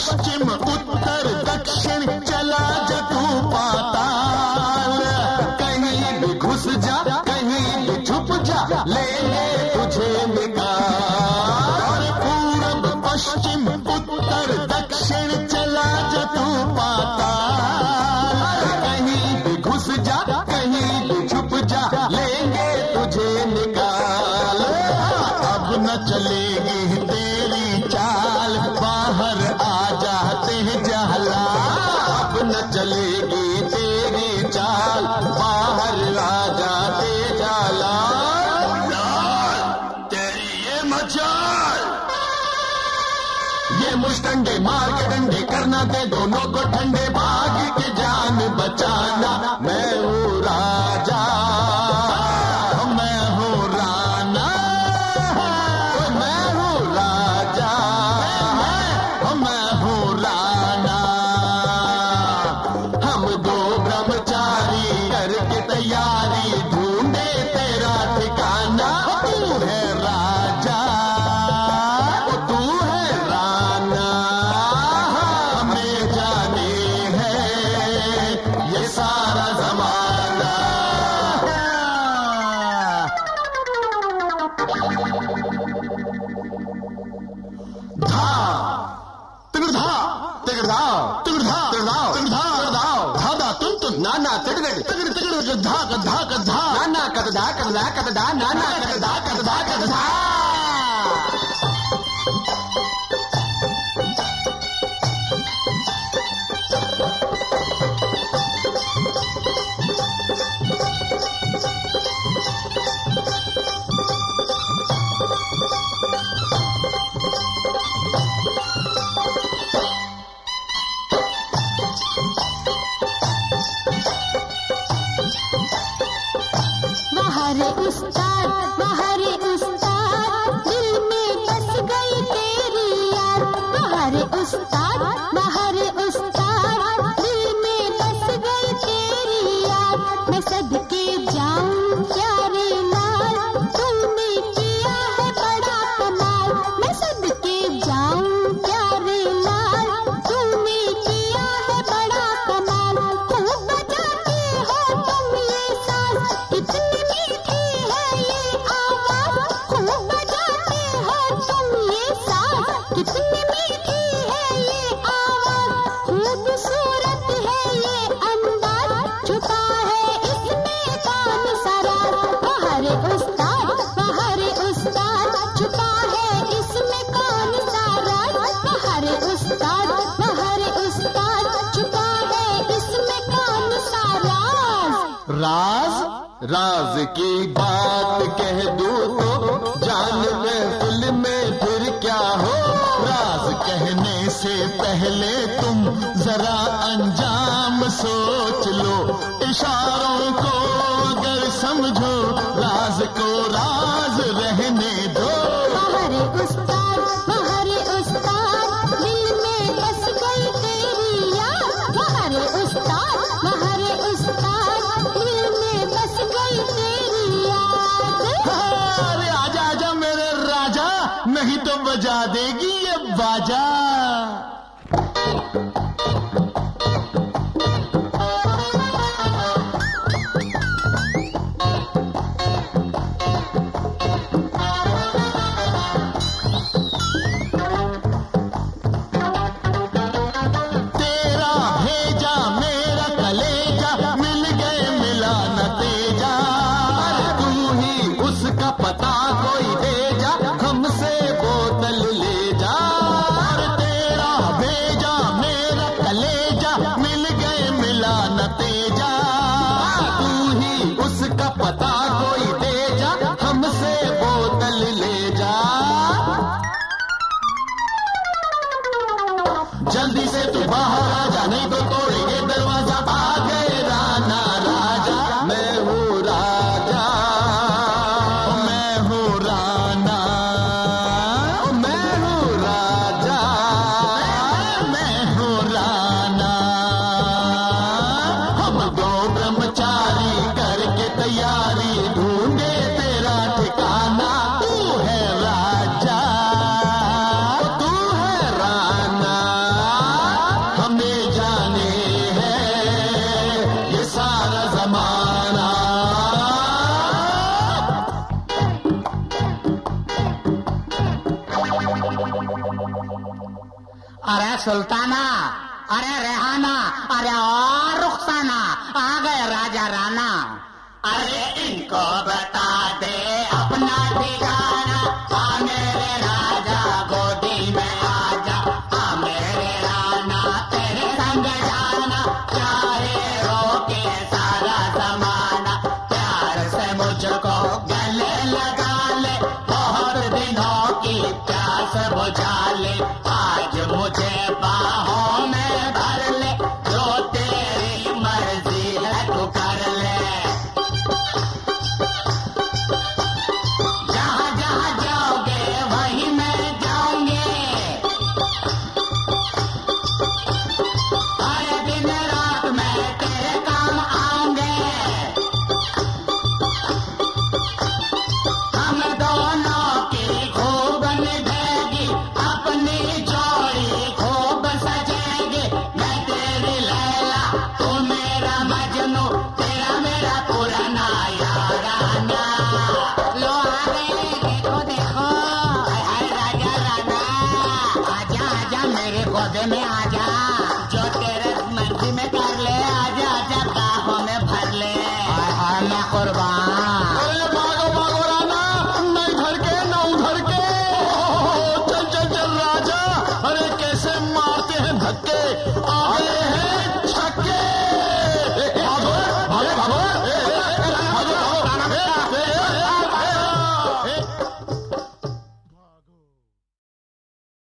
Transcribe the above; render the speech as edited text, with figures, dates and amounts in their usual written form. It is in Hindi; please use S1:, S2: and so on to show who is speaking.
S1: पश्चिम उत्तर दक्षिण चला जा तू पाताल, कहीं भी घुस जा कहीं भी छुप जा, ले ले तुझे निकाल। पूरब पश्चिम उत्तर दक्षिण चला जा तू पाताल, कहीं भी घुस जा कहीं भी छुप जा, लेंगे तुझे निकाल। अब न चलेगी तेरी चाल, बाहर आ जाते हैं जाला। अब न चलेगी तेरी चाल, बाहर आ जाते जाला। तेरी ये मचाल, ये मुश्तंडे मार के डंडे करना दे दोनों को ठंडे, भाग के जान बचाना। मैं हूँ राजा, मैं हूँ राना, मैं हूँ राजा, मैं हूँ राना। हम दो ब्रह्मचारी करके तैयारी, ढूंढे तेरा ठिकाना। तू है राजा, तू है राना, हमें जाने है ये सारा जमाना। धा तिगड़ा तिगड़ा तिगड़ा तिगड़ा तिगड़ा धादा तुम तुम नाना तिगड़ तिगड़ तिगड़ धा धा धा नाना कदा कदा कदा नाना कदा कदा कदा।
S2: महारे उस्ताद दिल में बस गई तेरी याद। महारे उस्ताद दिल में बस गई तेरी याद। मैं सदके जाऊं प्यारे लाल, तुमने किया है बड़ा कमाल। मैं सदके जाऊं प्यारे लाल, तुमने किया है बड़ा कमाल। खूब बजाते हो तुम ये साज, कितनी मीठी है ये आवाज। खूब बजाते हो तुम ये साज, कितनी मीठी है ये आवाज। खूबसूरत है ये अंदाज, छुपा है इसमें कौन सा राज। महारे उस्ताद छुपा है इसमें कौन सा राज। महारे उस्ताद छुपा है इसमें कौन सा राज।
S1: राज राज की बात कह दूं तो जान महफिल में फिर क्या हो। राज कहने से पहले तुम जरा अंजाम सोच लो। इशारों को अगर समझो, राज को राज रहने दो।
S2: महारे उस्ताद दिल में बस गई तेरी याद। महारे उस्ताद दिल में बस गई तेरी याद।
S1: अरे आजा आजा मेरे राजा, नहीं तो बजा देगी ये बाजा। तेरा भेजा मेरा कलेजा, मिल गए मिला न तेजा। अरे तू ही उसका पता कोई दे जा, हमसे बोतल ले जा। अरे तेरा भेजा मेरा कलेजा, मिल गए मिला न तेजा। तू ही उसका पता कोई दे जा, हमसे बोतल ले जा। जल्दी से तू बाहर आ जा, नहीं तो तोड़ेंगे दरवाजा। आ गए राना राजा, मैं हूँ राजा, मैं
S3: अरे सुल्ताना, अरे रेहाना, अरे और रुखसाना, आ गए राजा राना।
S1: अरे इनको बता दे अपना ठिकाना, आ मेरे राजा गोदी में आजा, आ मेरे राना तेरे संग जाना, चाहे रोके सारा जमाना, प्यार से मुझको गले लगा ले, बहुत दिनों की प्यास बुझा ले, आज मुझे बाहों में भर ले, जो तेरी मर्जी है तू कर ले।
S3: लो